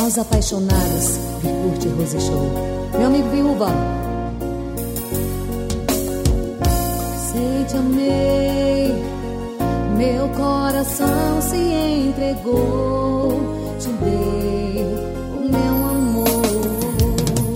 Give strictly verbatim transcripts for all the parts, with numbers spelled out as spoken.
Nós apaixonados que curte Rose Show. Meu amigo Viúva. Sei te amei, meu coração se entregou, te dei o meu amor.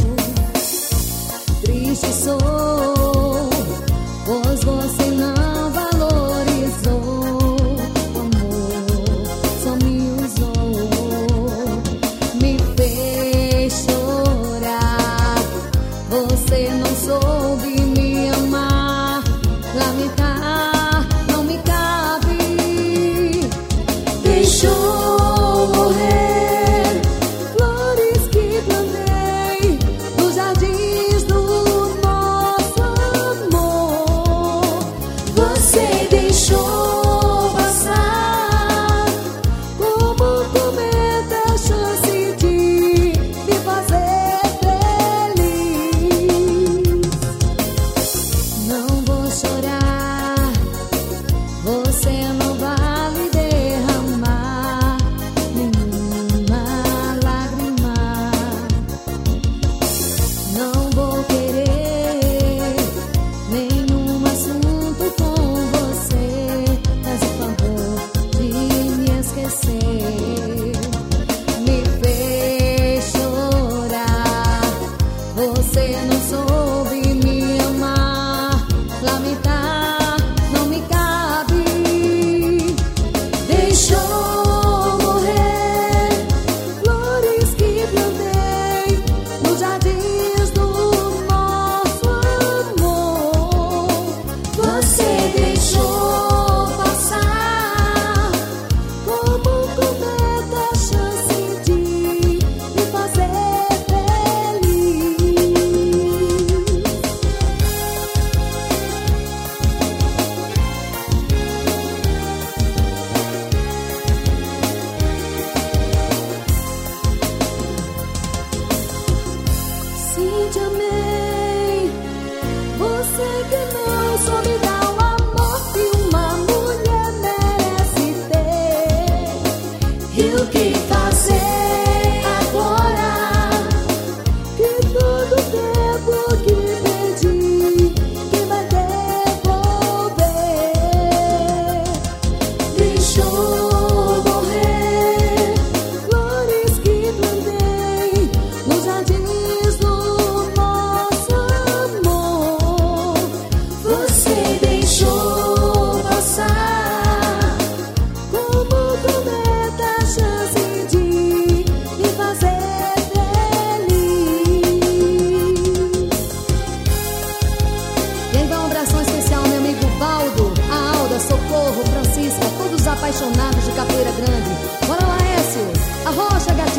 Triste sou, pois você não valorizou o amor, só me usou, me fez chorar. Você não soube me amar, lamentar não me cabe. Deixou morrer flores que plantei nos jardins do nosso amor. Você deixou passar como cometa a chance de me fazer feliz. Não vou chorar, você não vai me derramar nenhuma lágrima. Não vou querer nenhum assunto com você. Faz o favor de me esquecer. Me fez chorar, você não soube me amar, lamentar não me cabe. Deixou morrer flores que plantei nos jardins do nosso amor. Você deixou passar como cometa a chance de me fazer feliz. Sim, te amei, você que não soube dar o amor que uma mulher merece ter. E o que fazer agora? Que todo tempo que perdi, que vai devolver? Deixou morrer flores que plantei nos jardins do nosso amor. Você deixou passar como cometa a chance de me fazer feliz. Quem dá um abração especial, meu amigo Valdo, a Alda, Socorro, Francisca, todos os apaixonados de Capoeira Grande. Bora lá, Écio, a Rocha, gatinho.